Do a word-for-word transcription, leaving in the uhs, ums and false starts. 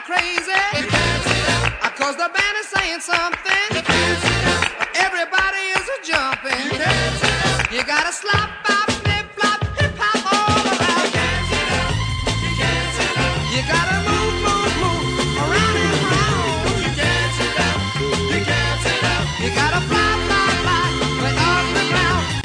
crazy. Cause the band is saying something. Everybody is a jumping. You gotta slap